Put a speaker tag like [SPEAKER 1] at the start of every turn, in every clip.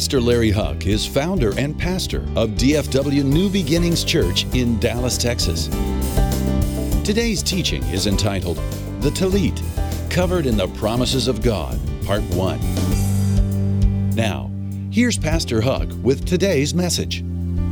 [SPEAKER 1] Pastor Larry Huck is founder and pastor of DFW New Beginnings Church in Dallas, Texas. Today's teaching is entitled The Talit, Covered in the Promises of God, Part 1. Now, here's Pastor Huck with today's message.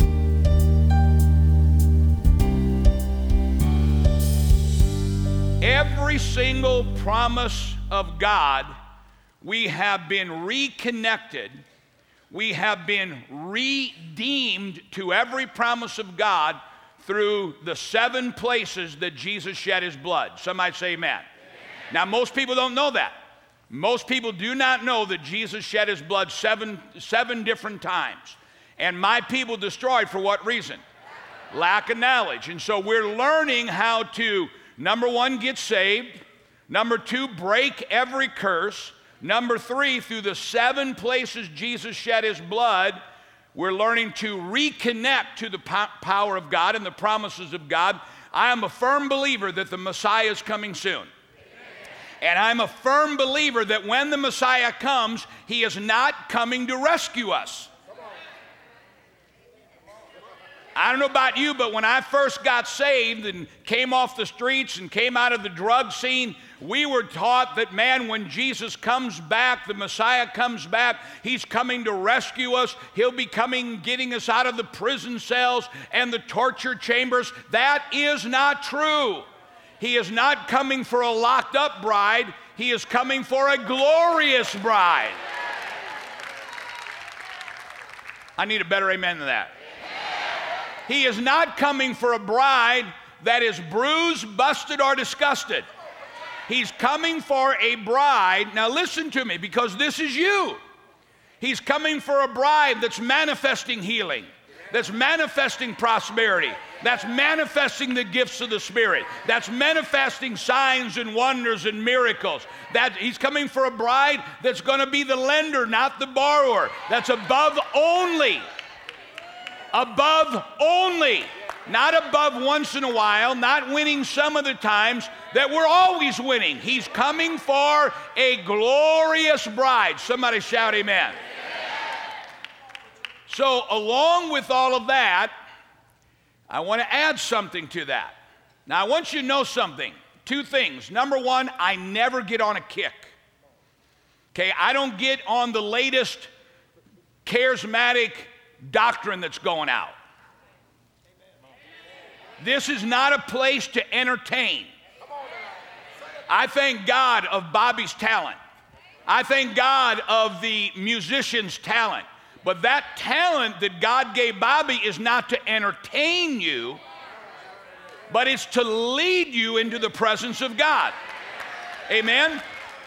[SPEAKER 2] Every single promise of God, we have been reconnected. We have been redeemed to every promise of God through the 7 places that Jesus shed his blood. Somebody say amen. Amen. Now, most people don't know that. Most people do not know that Jesus shed his blood seven different times. And my people destroyed for what reason? Lack of knowledge. And so we're learning how to, number 1, get saved. Number 2, break every curse. Number 3, through the 7 places Jesus shed his blood, we're learning to reconnect to the power of God and the promises of God. I am a firm believer that the Messiah is coming soon. And I'm a firm believer that when the Messiah comes, he is not coming to rescue us. I don't know about you, but when I first got saved and came off the streets and came out of the drug scene, we were taught that, man, when Jesus comes back, the Messiah comes back, he's coming to rescue us. He'll be coming, getting us out of the prison cells and the torture chambers. That is not true. He is not coming for a locked up bride. He is coming for a glorious bride. I need a better amen than that. He is not coming for a bride that is bruised, busted, or disgusted. He's coming for a bride. Now listen to me, because this is you. He's coming for a bride that's manifesting healing, that's manifesting prosperity, that's manifesting the gifts of the Spirit, that's manifesting signs and wonders and miracles. That he's coming for a bride that's going to be the lender, not the borrower. That's above only. Above only. Not above once in a while, not winning some of the times, that we're always winning. He's coming for a glorious bride. Somebody shout amen. So along with all of that, I want to add something to that. Now I want you to know something. 2 things. Number 1, I never get on a kick. Okay, I don't get on the latest charismatic doctrine that's going out. This is not a place to entertain. I thank God of Bobby's talent. I thank God of the musician's talent. But that talent that God gave Bobby is not to entertain you, but it's to lead you into the presence of God. Amen?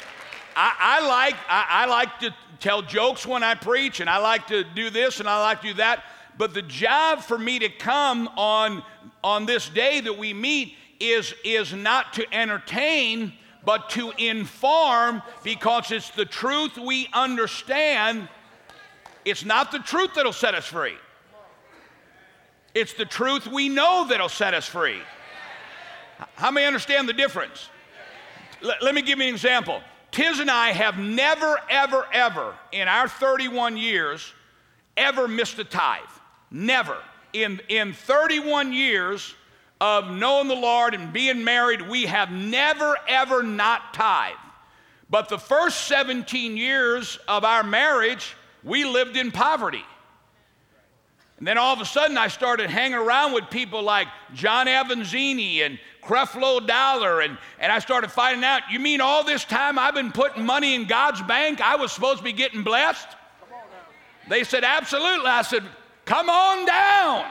[SPEAKER 2] I like to tell jokes when I preach, and I like to do this and I like to do that. But the job for me to come on this day that we meet is not to entertain, but to inform, because it's the truth we understand. It's not the truth that'll set us free. It's the truth we know that'll set us free. How many understand the difference? Let me give you an example. Tiz and I have never, ever, ever in our 31 years ever missed a tithe. Never. In 31 years of knowing the Lord and being married, we have never, ever not tithed. But the first 17 years of our marriage, we lived in poverty. And then all of a sudden, I started hanging around with people like John Avanzini and Creflo Dollar, and I started finding out, you mean all this time I've been putting money in God's bank, I was supposed to be getting blessed? They said, absolutely. I said, come on down.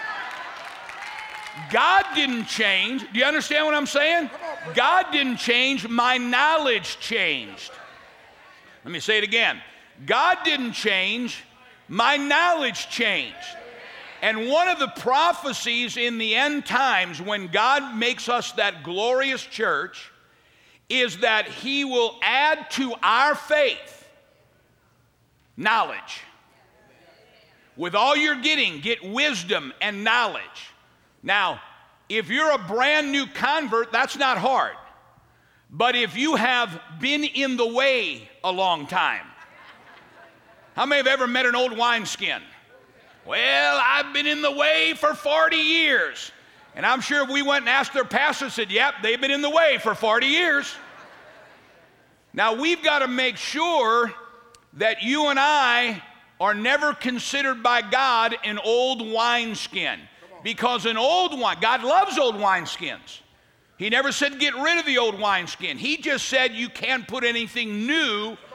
[SPEAKER 2] God didn't change. Do you understand what I'm saying? God didn't change. My knowledge changed. Let me say it again. God didn't change. My knowledge changed. And one of the prophecies in the end times, when God makes us that glorious church, is that he will add to our faith knowledge. With all you're getting, get wisdom and knowledge. Now, if you're a brand new convert, that's not hard. But if you have been in the way a long time, How many have ever met an old wineskin? Well, I've been in the way for 40 years. And I'm sure if we went and asked their pastor, said, yep, they've been in the way for 40 years. Now, we've got to make sure that you and I are never considered by God an old wineskin. Because an old wine, God loves old wineskins. He never said get rid of the old wineskin. He just said you can't put anything new